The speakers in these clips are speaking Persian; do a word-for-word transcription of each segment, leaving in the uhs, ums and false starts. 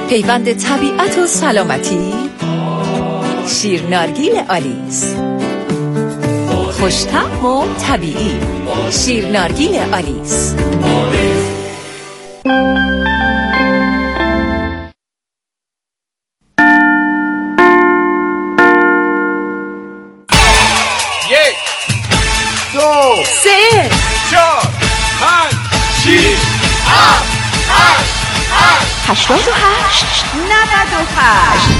پیوند طبیعت و سلامتی. شیر نارگیل آلیس، خوش‌طعم و طبیعی. شیر نارگیل آلیس. یک، دو، سه، چهار، پنج، شش، هفت، هشت، هشت، هشتاد و هشت، نود و هشت.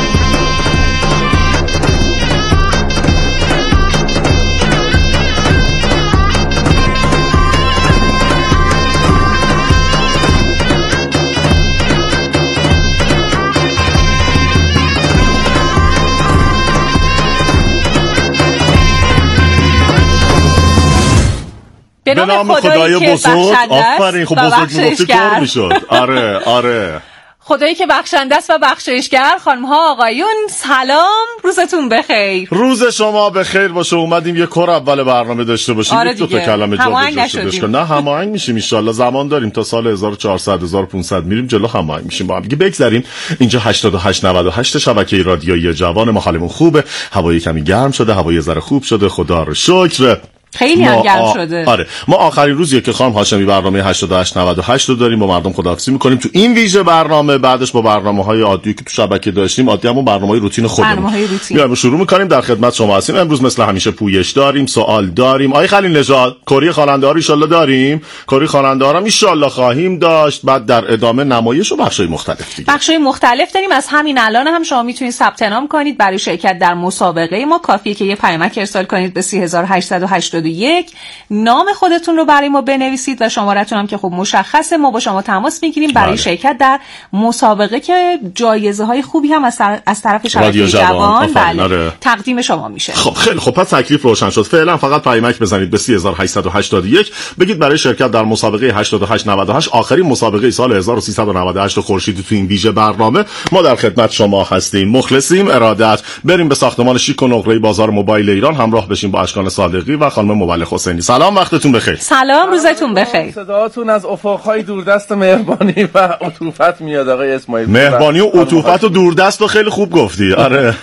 به نام خدای بزرگ. آفرین، خب بزرگ میگفتی طور میشد. آره آره خدایی که بخشنده است و بخشایشگر. خانم ها آقایون سلام، روزتون بخیر. روز شما بخیر باشه. اومدیم یه کار اول برنامه داشته باشیم. آره یک دو تا کلمه جا شده. نه هماهنگ میشیم ان شاء الله. زمان داریم تا سال هزار و چهارصد هزار و پانصد میریم جلو، هماهنگ میشیم با هم دیگه. بگذریم اینجا هشتاد و هشت نود و هشت شبکه رادیویی جوان ما. حالمون خوبه، هوای کمی گرم شده، هوای ذره خوب شده، خدا رو شکر. خیلی هم گرم شده. آره ما آخرین روزیه که خانم هاشمی برنامه هشتاد و هشت نود و هشت رو داریم، با مردم خداحافظی میکنیم تو این ویژه برنامه. بعدش با برنامه‌های عادی که تو شبکه داشتیم، عادی همون برنامه‌های روتین خودمون برنامه‌های روتین میایم شروع میکنیم. در خدمت شما هستیم. امروز مثل همیشه پویش داریم، سوال داریم. آقای خلیل نژاد، کری خواننده ها رو ان شاء الله داریم، کری خواننده ها رو ان شاء الله خواهیم داشت. بعد در ادامه نمایش و بخشای مختلف دیگه. بخشای مختلف داریم. از همین الان هم شما میتونید ثبت نام کنید برای شرکت در مسابقه ما. کافیه که یه پیامک ارسال کنید به سه هزار و هشتصد و هشتاد و یک، نام خودتون رو برای ما بنویسید و شماره‌تون هم که خب مشخصه. ما با شما تماس میگیریم برای بله. شرکت در مسابقه که جایزه های خوبی هم از, از طرف شبکه جوان بله تقدیم شما میشه. خب خیلی خب، پس تکلیف روشن شد. فعلا فقط پیامک بزنید به سه هزار و هشتصد و هشتاد و یک، بگید برای شرکت در مسابقه هشتاد و هشت نود و هشت، آخرین مسابقه سال هزار و سیصد و نود و هشت خورشیدی تو این ویژه برنامه. ما در خدمت شما هستیم. مخلصیم. ارادت. بریم به ساختمان شیک و نقره بازار موبایل ایران همراه بشیم با اشکان صادقی و خانم مبلغ حسینی. سلام، وقتتون بخیر. سلام، روزتون بخیر. صداتون از افق‌های دوردست مهربانی و عطوفت میاد آقای اسماعیل. مهربانی و عطوفت و دوردست رو خیلی خوب گفتی. آره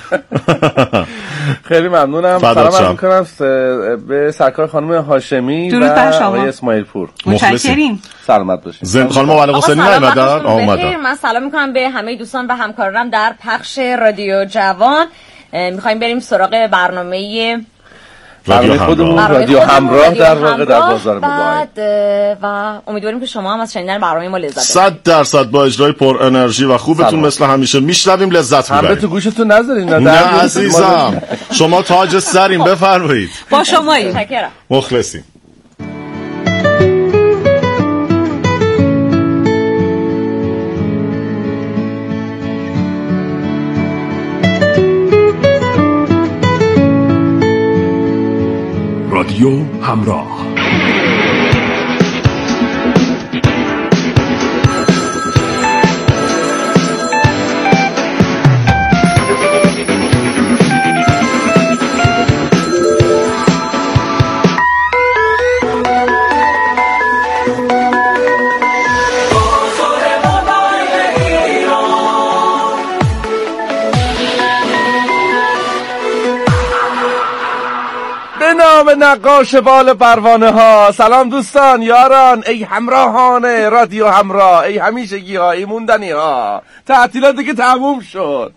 خیلی ممنونم. سلام عرض می‌کنم به سرکار خانم هاشمی و آقای اسماعیل پور. متشکریم. سلامت باشید. زن خانم مبلغ حسینی اومدن. اومدن. من سلام می‌کنم به همه دوستان و همکارانم در پخش رادیو جوان. می‌خوایم بریم سراغ برنامه رادیو خودمون، رادیو همراه در واقع در بازار موبایل. و امیدواریم که شما هم از شنیدن برنامه ما لذت ببرید. صد درصد با اجرای پر انرژی و خوبتون مثل همیشه میشنویم، لذت میبریم. همه تو گوشتون نذارین. نه عزیزم، شما تاج سرین. بفرمایید. با شماییم. متشکرم. مخلصیم. رادیو همراه. نام نقاش بال پروانه ها. سلام دوستان، یاران، ای همراهان رادیو همراه، ای همیشگی ها، ای موندنی ها. تعطیلاتی که تموم شد.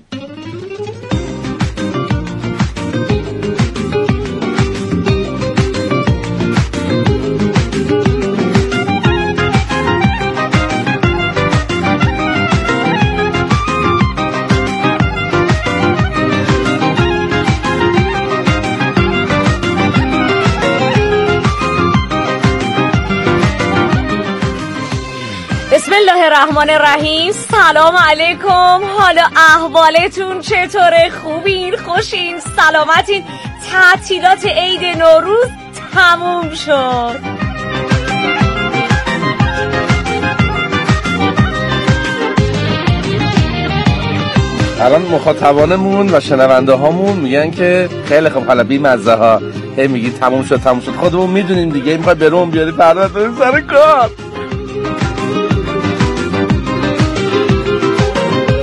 بسم الله الرحمن الرحیم. سلام علیکم. حالا احوالتون چطوره؟ خوبین؟ خوشین؟ سلامتین؟ تعطیلات عید نوروز تموم شد. الان مخاطبانمون و شنونده هامون میگن که خیلی خوب، حالا بی مزه ها هی میگی تموم شد تموم شد. خودمون میدونیم دیگه، میخوای برون بیاری فردا بریم سر کار.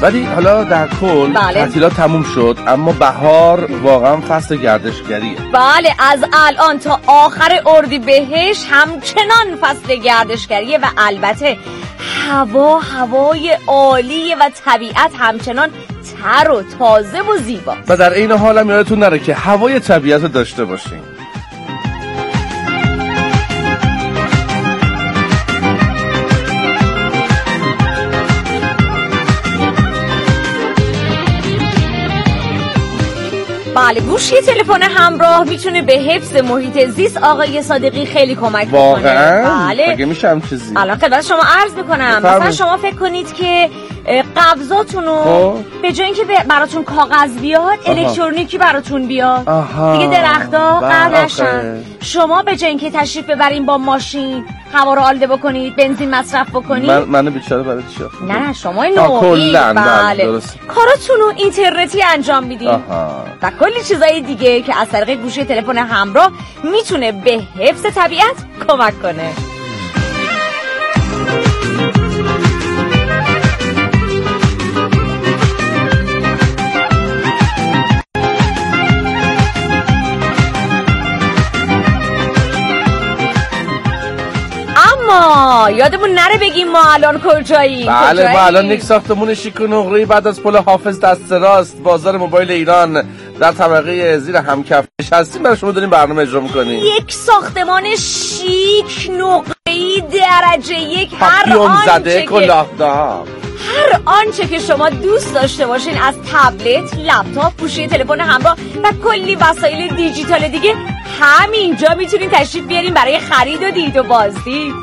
ولی حالا در کل بله. تعطیلات تموم شد، اما بهار واقعا فصل گردشگریه. بله، از الان تا آخر اردیبهشت همچنان فصل گردشگریه و البته هوا هوای عالیه و طبیعت همچنان تر و تازه و زیبا. و در این حال هم یادتون نره که هوای طبیعت رو داشته باشین. بله، گوشی تلفن همراه میتونه به حفظ محیط زیست آقای صادقی خیلی کمک بکنه. واقعا؟ بله. مگه میشه هم چیزی؟ الان خدمت شما عرض میکنم، مثلا شما فکر کنید که قبضاتونو به جای اینکه براتون کاغذ بیاد الکترونیکی براتون بیاد. آها. دیگه درختا قطع نشن. شما به جای اینکه تشریف ببرین با ماشین هوا رو آلوده بکنید، بنزین مصرف بکنید، من منو بیچاره برای چی؟ نه شما نوعی بله کاراتون رو اینترنتی انجام میدین و کلی چیزای دیگه که از طریق گوشی تلفن همراه میتونه به حفظ طبیعت کمک کنه. اما یادمون نره بگیم ما الان کجاییم. بله ما الان یک ساختمون شیک و نقره‌ای بعد از پل حافظ دست راست بازار موبایل ایران در طبقه زیر همکفش هستیم، برای شما داریم برنامه اجرا می‌کنیم. یک ساختمان شیک نقره‌ای درجه یک، هر آنچه کلاهدار هر آنچه که شما دوست داشته باشین از تبلت، لپتاپ، گوشی تلفن همراه و کلی وسایل دیجیتال دیگه همینجا میتونین تشریف بیارین برای خرید و دید و بازدید.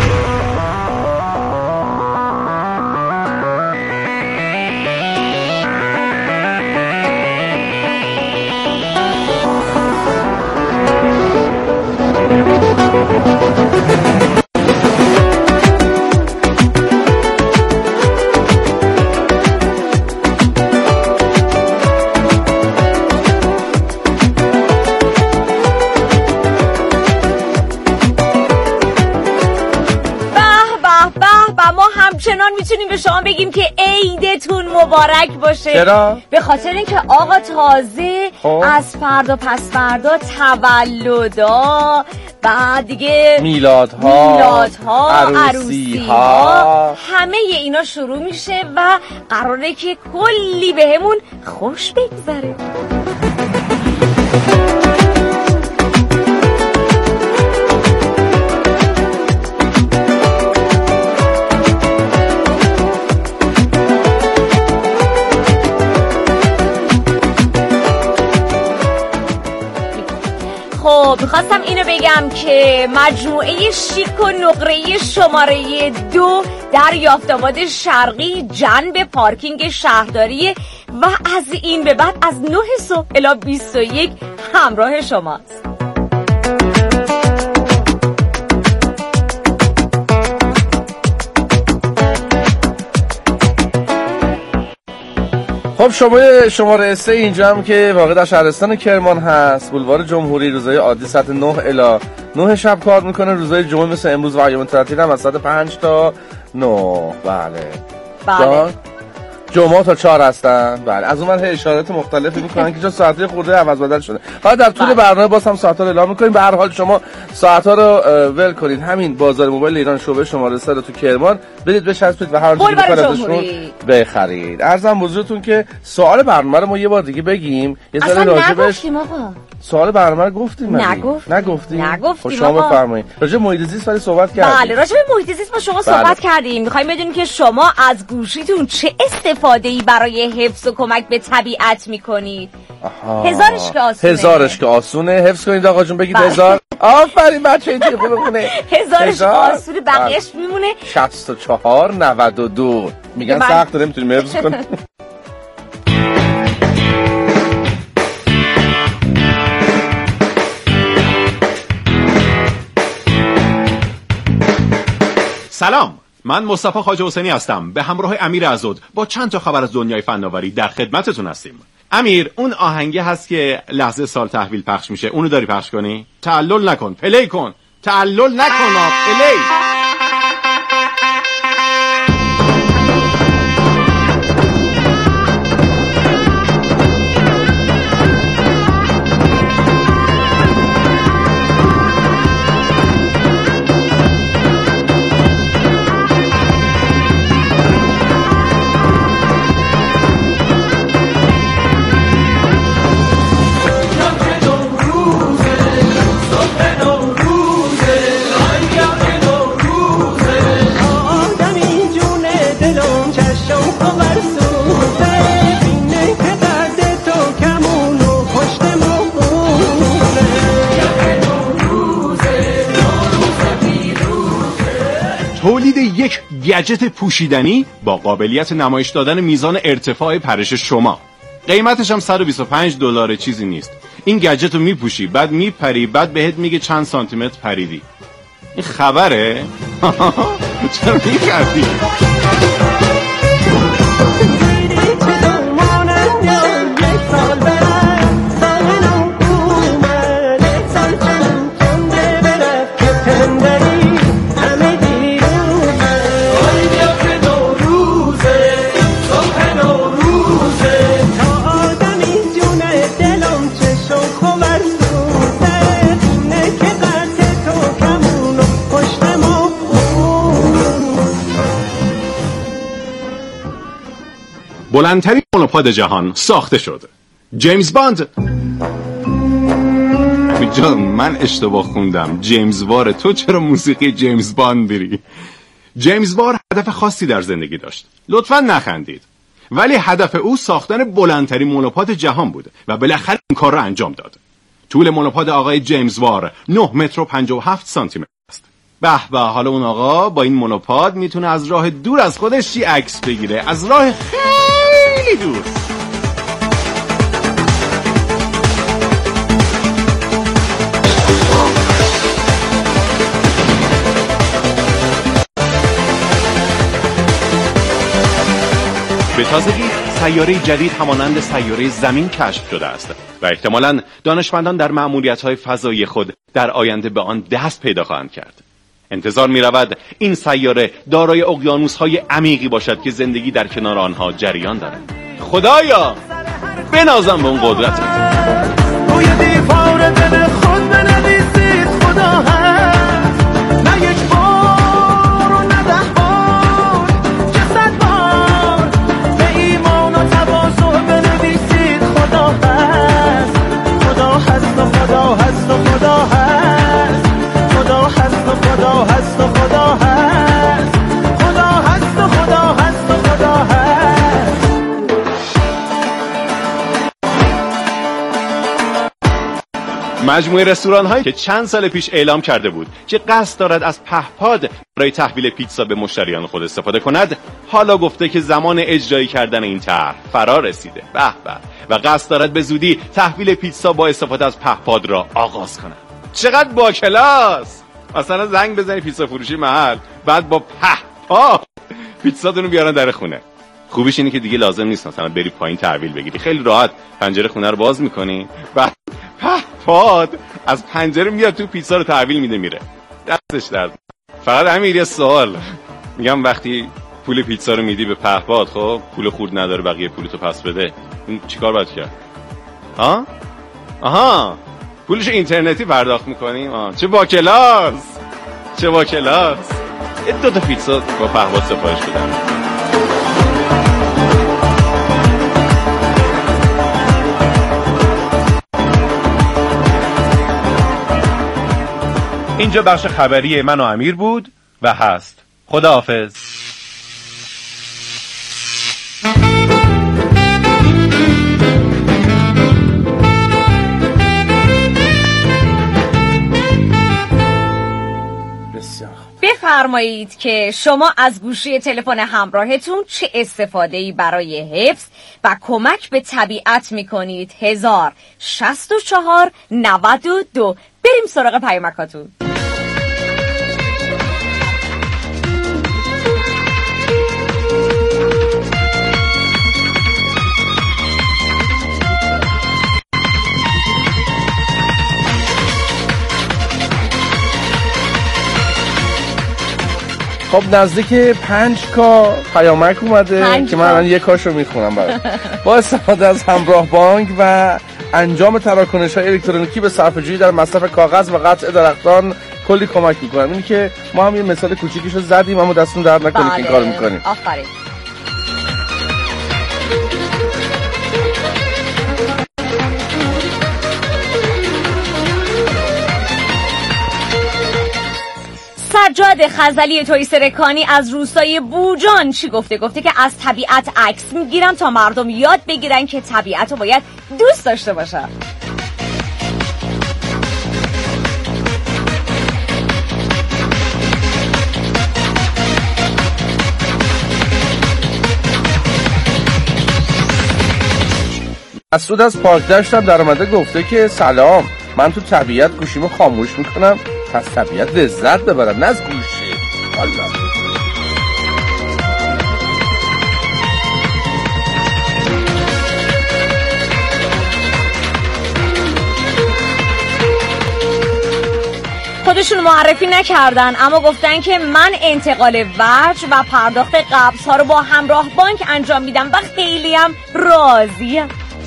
همچنان میتونیم به شما بگیم که عیدتون مبارک باشه. چرا؟ به خاطر اینکه آقا تازه خواه. از فردا پس فردا تولدا، بعد دیگه میلادها میلادها عروسی‌ها، همه اینا شروع میشه و قراره که کلی بهمون خوش بگذره. خب میخواستم اینو بگم که مجموعه شیک و نقره‌ای شماره دو در یافت‌آباد شرقی جنب پارکینگ شهرداری و از این به بعد از نه صبح الی بیست و یک همراه شماست. خب شما شماره سه اینجا هم که واقع در شهرستان کرمان هست، بولوار جمهوری، روزهای عادی ساعت نه الی نه شب کار میکنه، روزهای جمعه مثل امروز و ایام تعطیل هم از ساعت پنج تا نه. بله بله جمعه تا چهار هستن. بله از اون من اشارات مختلفی میکنن که چون ساعت‌های خورده عوض بدل شده. حالا در طول برنامه باز هم ساعت‌ها رو اعلام میکنیم. به هر حال شما ساعت‌ها رو ول کنید، همین بازار موبایل ایران شعبه شماره سه رو تو کرمان برید بچسبید و هر چیزی بخواید ازشون بخرید. عرضم حضورتون که سوال برنامه رو ما یه بار دیگه بگیم، یه ذره راجبش سوال برنامه رو گفتیم. نگفت. نگفتیم. نگفتیم. خب شما بفرمایید. راجع محیط زیست ولی صحبت کردیم. بله راجع به محیط زیست با شما بله. صحبت کردیم. می‌خوایم بدونیم که شما از گوشیتون چه استفاده‌ای برای حفظ و کمک به طبیعت می‌کنید. هزارش که آسونه. هزارش که آسونه. حفظ کنید آقا جون بگید هزار. آفرین بچه این خوب بخونه. هزارش آسونه بقیه‌اش میمونه شصت و چهار نود و دو. میگن سخت داره میتونیم حفظ کنیم. سلام، من مصطفی خواجه حسینی هستم به همراه امیر عزود با چند تا خبر از دنیای فناوری در خدمتتون هستیم. امیر، اون آهنگه هست که لحظه سال تحویل پخش میشه، اونو داری پخش کنی؟ تعلل نکن، پلی کن. تعلل نکن، پلی. گجت پوشیدنی با قابلیت نمایش دادن میزان ارتفاع پرش شما. قیمتش هم صد و بیست و پنج دلار، چیزی نیست. این گجت رو میپوشی، بعد میپری، بعد بهت میگه چند سانتی متر پریدی. این خبره؟ چرا میکردی؟ بلندترین مونوپاد جهان ساخته شد. جیمز باند. جان من اشتباه خوندم. جیمز وار، تو چرا موسیقی جیمز باند میری؟ جیمز وار هدف خاصی در زندگی داشت. لطفاً نخندید. ولی هدف او ساختن بلندترین مونوپاد جهان بود و بالاخره این کار را انجام داد. طول مونوپاد آقای جیمز وار نه متر و پنجاه و هفت سانتی متر است. به به، حالا اون آقا با این مونوپاد میتونه از راه دور از خودش یه عکس بگیره، از راه خیلی دور. به تازگی سیاره جدید همانند سیاره زمین کشف شده است و احتمالاً دانشمندان در مأموریت‌های فضایی خود در آینده به آن دست پیدا خواهند کرد. انتظار می‌رود این سیاره دارای اقیانوس‌های عمیقی باشد که زندگی در کنار آنها جریان دارد. خدایا بنازم به اون قدرت. روی دیوار دل خود بنویسید خدا هست، نه یک بار و نه ده بار، چه صد بار به ایمان و تواضع بنویسید خدا هست. خدا هست و خدا هست و خدا هست، خدا هست و خدا هست و خدا هست، خدا هست و خدا هست و خدا هست. مجموعه رستوران هایی که چند سال پیش اعلام کرده بود که قصد دارد از پهپاد برای تحویل پیتزا به مشتریان خود استفاده کند، حالا گفته که زمان اجرایی کردن این طرح فرا رسیده. به به، و قصد دارد به زودی تحویل پیتزا با استفاده از پهپاد را آغاز کند. چقدر با کلاس! مثلا زنگ بزنی پیتزا فروشی محل، بعد با پهپاد پیتزاتون رو بیارن در خونه. خوبیش اینه که دیگه لازم نیست مثلا بری پایین تحویل بگیری، خیلی راحت پنجره خونه رو باز میکنی، بعد پهپاد از پنجره میاد تو پیتزا رو تحویل میده میره. دستش درد. فقط همین یه سوال میگم، وقتی پول پیتزا رو میدی به پهپاد، خب پول خورد نداره بقیه پولتو پس بده، این چیکار باید کرد؟ ها؟ آها، پولش اینترنتی پرداخت میکنیم. آه چه با کلاس، چه با کلاس. یه دو تا پیتزا با پهپاد سفارش بدم. اینجا بخش خبری من و امیر بود و هست. خداحافظ. بفرمایید که شما از گوشی تلفن همراهتون چه استفاده‌ای برای حفظ و کمک به طبیعت می‌کنید. هزار شصت و چهار نود و دو. بریم سراغ پیامکاتون. خب نزدیک پنج کا پیامک اومده که من الان یک کاشو میخونم برات. با استفاده از همراه بانک و انجام تراکنش‌های الکترونیکی به صرفه‌جویی در مصرف کاغذ و قطع درختان کلی کمک میکنن. اینی که ما هم یه مثال کوچیکیشو زدیم، اما دستون درد نکنه که این کارو میکنیم. آفرین. سجاد خزعلی توی سرکانی از روستای بوجان چی گفته؟ گفته که از طبیعت عکس میگیرم تا مردم یاد بگیرن که طبیعت رو باید دوست داشته باشن. مسعود از پاک دشتم در اومده گفته که سلام، من تو طبیعت گوشیمو خاموش میکنم پس طبیعت لذت ببرم نه از گوشی. الله. خودشون معرفی نکردن اما گفتن که من انتقال وجه و پرداخت قبض ها رو با همراه بانک انجام میدم و خیلی هم راضیم.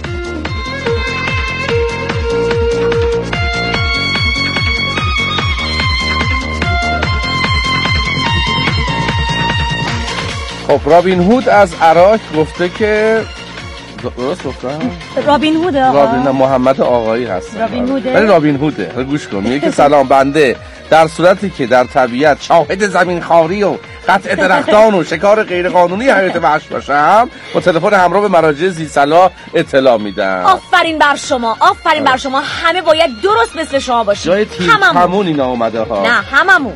خب رابین هود از عراق گفته که درست گفتم؟ رابین هود آقا رابین محمد آقایی هست. رابین هوده ولی رابین هوده. گوش کن میگه که سلام، بنده در صورتی که در طبیعت شاهد زمین خواری و قطع درختان و شکار غیر قانونی حیات وحش باشم با تلفن همراه به مراجع ذی‌صلاح اطلاع میدم. آفرین بر شما، آفرین بر شما. همه باید درست مثل شما باشید. جای تیر همون اینا اومده ها. نه هممون.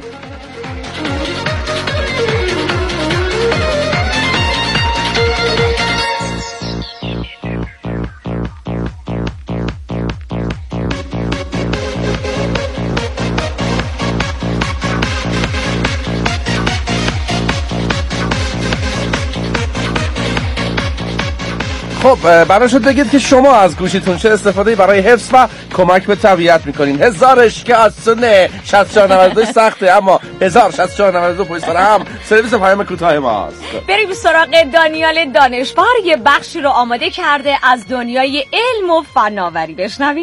خب برای شد بگید که شما از گوشیتون چه استفاده برای حفظ و کمک به طبیعت میکنین. هزارش که آسونه، شصت و چهار نود و دو سخته اما هزار شصت و چهار نود و دو پشت سر هم سرویس پیام کوتاه ماست. بریم سراغ دانیال دانشور، یه بخشی رو آماده کرده از دنیای علم و فناوری. بشنویم.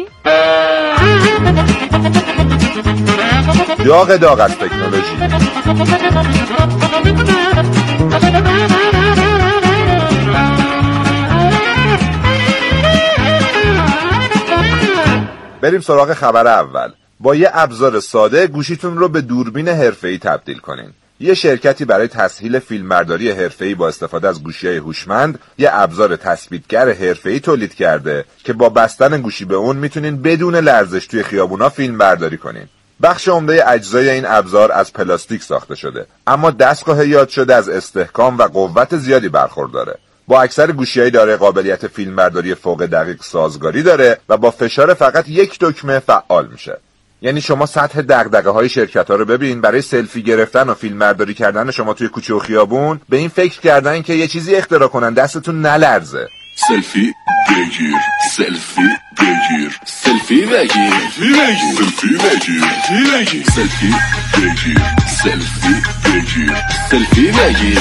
داغ داغ از تکنولوژی. بریم سراغ خبر اول. با یه ابزار ساده گوشیتون رو به دوربین حرفه‌ای تبدیل کنین. یه شرکتی برای تسهیل فیلمبرداری حرفه‌ای با استفاده از گوشی‌های هوشمند یه ابزار تثبیتگر حرفه‌ای تولید کرده که با بستن گوشی به اون میتونین بدون لرزش توی خیابونا فیلم برداری کنین. بخش عمده اجزای این ابزار از پلاستیک ساخته شده، اما دستگاه یاد شده از استحکام و قوت زیادی برخورداره. با اکثر گوشی‌های دارای قابلیت فیلمبرداری فوق دقیق سازگاری داره و با فشار فقط یک دکمه فعال میشه. یعنی شما سطح دغدغه‌های شرکت‌ها رو ببین، برای سلفی گرفتن و فیلمبرداری کردن شما توی کوچه و خیابون به این فکر کردن که یه چیزی اختراع کنن دستتون نلرزه. سلفی بگیر، سلفی بگیر، سلفی بگیر، سلفی بگیر، سلفی بگیر، سلفی بگیر، سلفی بگیر،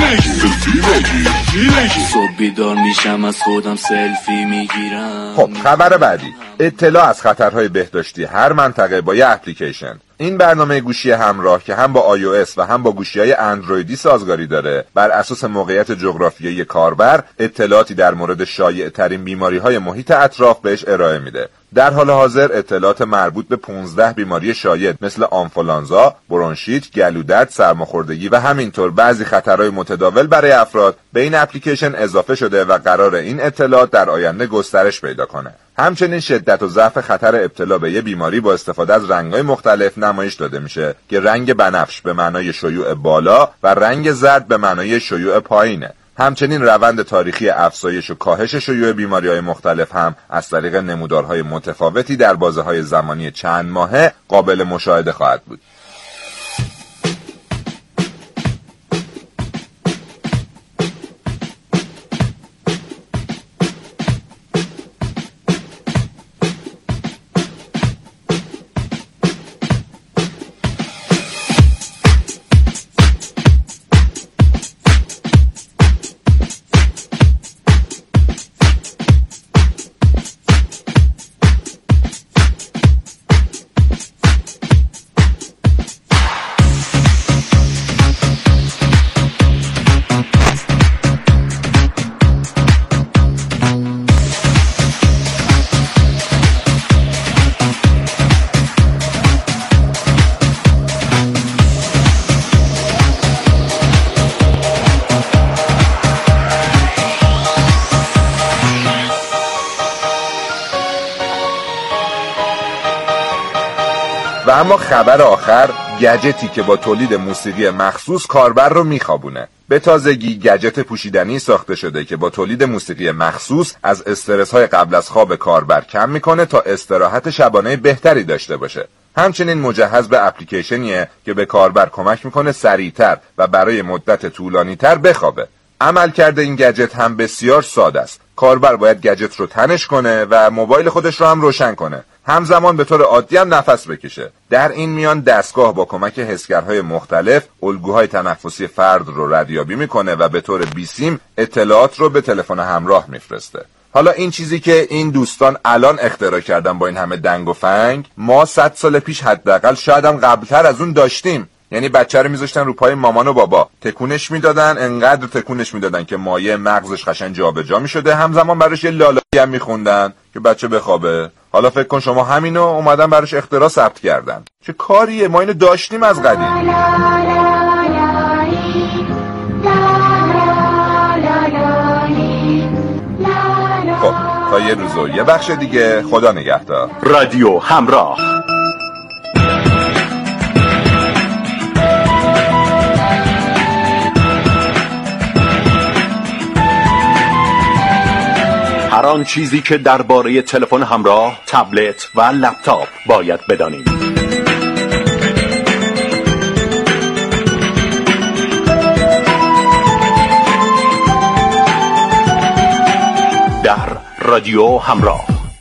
سلفی بگیر. صبح بیدار میشم از خودم سلفی میگیرم. خب خبر بعدی، اطلاع از خطرهای بهداشتی هر منطقه با یه اپلیکیشن. این برنامه گوشی همراه که هم با آی او اس و هم با گوشی‌های اندرویدی سازگاری داره، بر اساس موقعیت جغرافیایی کاربر اطلاعاتی در مورد شایع‌ترین بیماری‌های محیط اطراف بهش ارائه میده. در حال حاضر اطلاعات مربوط به پانزده بیماری شایع مثل آنفولانزا، برونشیت، گلودرد، سرماخوردگی و همینطور بعضی خطرهای متداول برای افراد به این اپلیکیشن اضافه شده و قرار این اطلاعات در آینده گسترش پیدا کنه. همچنین شدت و ضعف خطر ابتلا به یه بیماری با استفاده از رنگ‌های مختلف نمایش داده میشه که رنگ بنفش به معنای شیوع بالا و رنگ زرد به معنای شیوع پایینه. همچنین روند تاریخی افزایش و کاهش شیوع بیماری‌های مختلف هم از طریق نمودارهای متفاوتی در بازه‌های زمانی چند ماهه قابل مشاهده خواهد بود. و اما خبر آخر، گجتی که با تولید موسیقی مخصوص کاربر رو میخوابونه. به تازگی گجت پوشیدنی ساخته شده که با تولید موسیقی مخصوص از استرس های قبل از خواب کاربر کم میکنه تا استراحت شبانه بهتری داشته باشه. همچنین مجهز به اپلیکیشنیه که به کاربر کمک میکنه سریعتر و برای مدت طولانی‌تر بخوابه. عملکرد این گجت هم بسیار ساده است. کاربر باید گجت رو تنش کنه و موبایل خودش رو هم روشن کنه. همزمان به طور عادی هم نفس بکشه. در این میان دستگاه با کمک حسگرهای مختلف الگوهای تنفسی فرد رو ردیابی میکنه و به طور بیسیم اطلاعات رو به تلفن همراه میفرسته. حالا این چیزی که این دوستان الان اختراع کردن با این همه دنگ و فنگ، ما صد سال پیش حداقل شاید هم قبلتر از اون داشتیم. یعنی بچه رو میذاشتن رو پای مامان و بابا، تکونش میدادن، انقدر تکونش میدادن که مایع مغزش قشنگ جابجا میشده، همزمان براش یه لالایی هم میخوندن که بچه بخوابه. حالا فکر کن شما همینو اومدن براش اختراع ثبت کردن. چه کاریه؟ ما اینو داشتیم از قدیم. خب تا یه روز و یه بخش دیگه، خدا نگهدار. رادیو همراه. هر آن چیزی که درباره تلفن همراه، تبلت و لپتاپ باید بدانید. در رادیو همراه.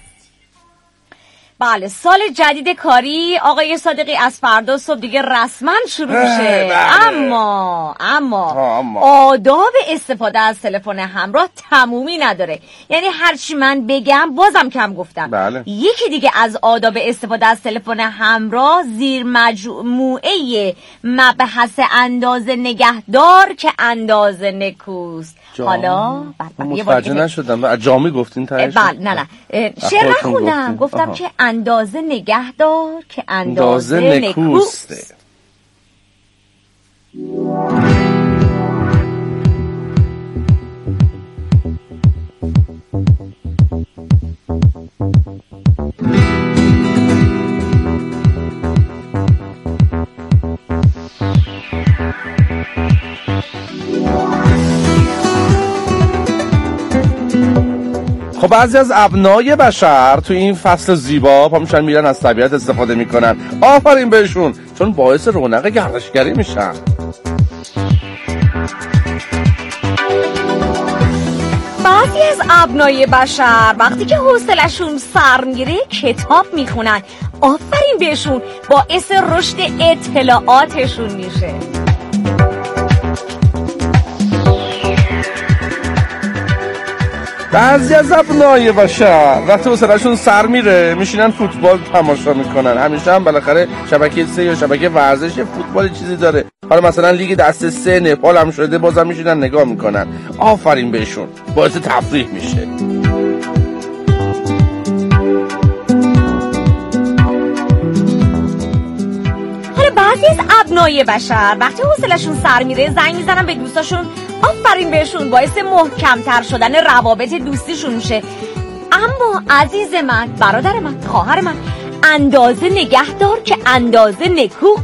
بله، سال جدید کاری آقای صادقی از فردا صبح دیگه رسما شروع میشه. اما اما, اما. آداب استفاده از تلفن همراه تمومی نداره. یعنی هرچی من بگم بازم کم گفتم. بله. یکی دیگه از آداب استفاده از تلفن همراه زیر مجموعه مبحث اندازه نگهدار که اندازه نکوست. جام. حالا متوجه نشدم. جامی گفتین تایش؟ بله نه نه شعر نخوندم، گفتم آها. که اندازه نگهدار که اندازه, اندازه نکوسته. خب بعضی از ابنای بشر تو این فصل زیبا پا میشن میرن از طبیعت استفاده میکنن. آفرین بهشون، چون باعث رونق گردشگری میشن. بعضی از ابنای بشر وقتی که حوصله‌شون سر میره کتاب میخونن. آفرین بهشون، باعث رشد اطلاعاتشون میشه. بعضی از ابنای بشر وقتی حوصله‌شون سر میره میشینن فوتبال تماشا میکنن. همیشه هم بالاخره شبکه سه یا شبکه ورزش فوتبال چیزی داره. حالا مثلا لیگ دست سه نپال هم شده، بازم میشینن نگاه میکنن. آفرین بهشون، باعث تفریح میشه. حالا بعضی از ابنای بشر وقتی حوصله‌شون سر میره زنگ میزنن به دوستاشون. آفرین بهشون، باعث محکم‌تر شدن روابط دوستیشون میشه. اما عزیز من، برادر من، خواهر من، اندازه نگهدار که اندازه نکو.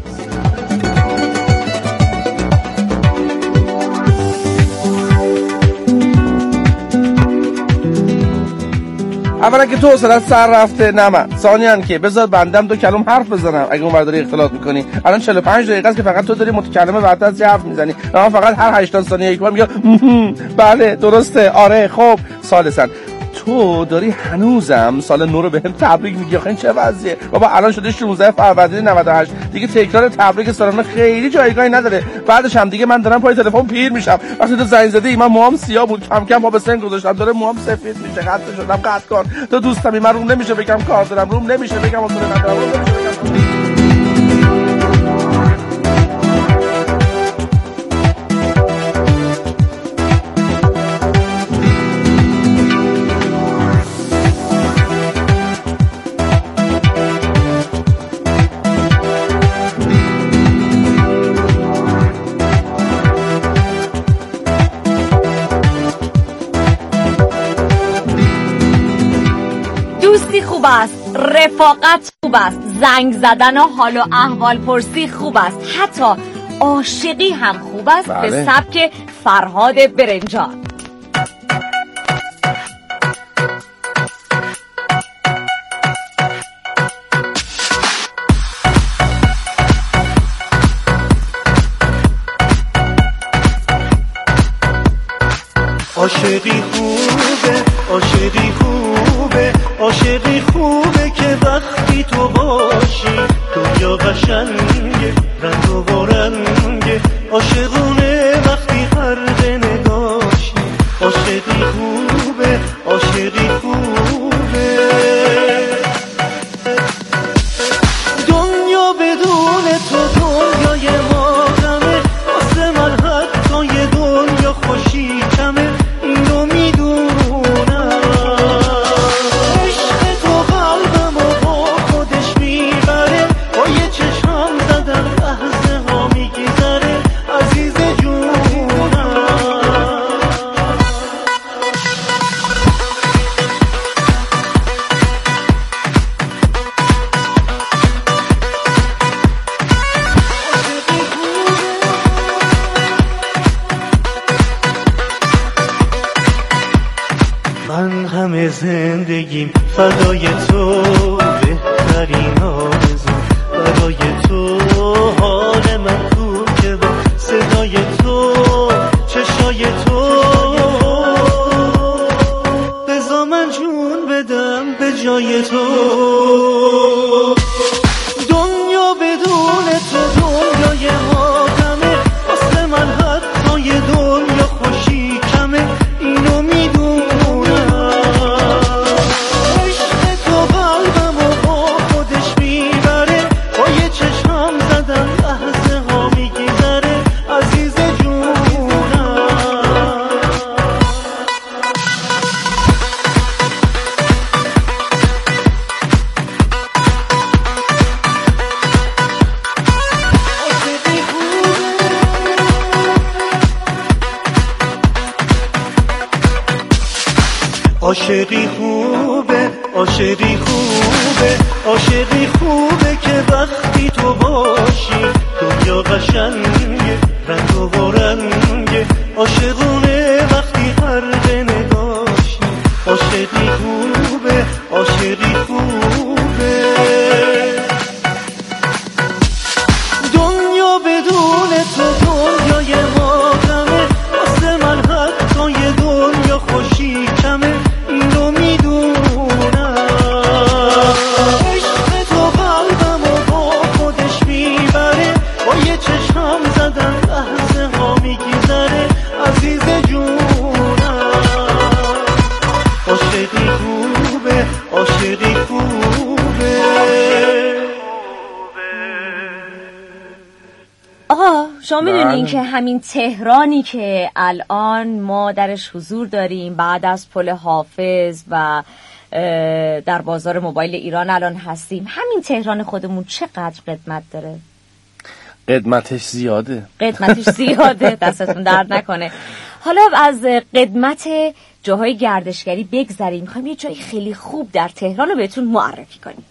اولا که تو حوصله‌ات سر رفته، نه من. ثانیاً که بذار بندم دو کلم حرف بزنم اگه اون داری اختلاط میکنی. الان چهل و پنج دقیقه است که فقط تو داری متکلمه بعد از حرف میزنی. من فقط هر هشتاد ثانیه یک بار میگم بله درسته، آره خب. ثالثاً تو داری هنوزم سال نو رو بهم تبریک میگی. آخه این چه وضعیه بابا؟ الان شده شانزده فروردین نود و هشت، دیگه تکرار تبریک سالانه خیلی جایگاهی نداره. بعدش هم دیگه من دارم پای تلفن پیر میشم. وقتی تو زنگ زدی من موهام سیاه بود، کم کم با سن گذاشتم، داره موهام سفید میشه. قطع شدم، قطع کن. تو دوستمی، من روم نمیشه بگم کار دارم، روم نمیشه بگم اصلا ندارم، روم نمیشه بگم. رفاقت خوب است، زنگ زدن و حال و احوال پرسی خوب است، حتی عاشقی هم خوب است. بله. به سبک فرهاد برنجان. عاشقی خوبه، عاشقی خوبه، عاشقی خوبه که وقتی تو باشی دنیا قشنگه، رنگ و رنگه، عاشقونه وقتی غرق نگاشی. عاشقی خوبه، عاشقی خوبه. دنیا بدون تو دنیای ما غمه، واسه من حتی یه دنیا خوشی کمه. اینو میدونم عشق تو قلبمو با خودش میبره، با یه چشم زدن لحظه ها میگذره. عزیز جونم من همه زندگیم فدای تو، بهترین آرزو برای تو. حال من تو که با صدای تو، چشای تو. بذار من جون بدم به جای تو. دنیا بدون تو دنیای ما غمه، واسه من حتی یه دنیا خوشی کمه. اینو میدونم عشق تو قلبمو با خودش میبره، با یه چشم زدن لحظه ها میگذره. عزیز جونم عاشقی خوبه، عاشقی خوبه، عاشقی خوبه که وقتی تو باشی دنیا قشنگه، رنگ و رنگه، عاشقونه وقتی غرق نگاشی. عاشقی خوبه، عاشقی خوبه. دنیا بدون تو دنیای ما غمه، واسه من حتی یه دنیا خوشی کمه. اینو میدونم عشق تو قلبمو با خودش میبره، با یه چشم زدن لحظه ها میگذره. عزیز جونم عاشقی خوبه، عاشقی خوبه. آقا شما میدونین که همین تهرانی که الان ما درش حضور داریم بعد از پل حافظ و در بازار موبایل ایران الان هستیم، همین تهران خودمون چقدر قدمت داره؟ قدمتش زیاده. قدمتش زیاده. دستتون درد نکنه. حالا از قدمت جاهای گردشگری بگذریم، میخوایم یه جای خیلی خوب در تهران رو بهتون معرفی کنیم.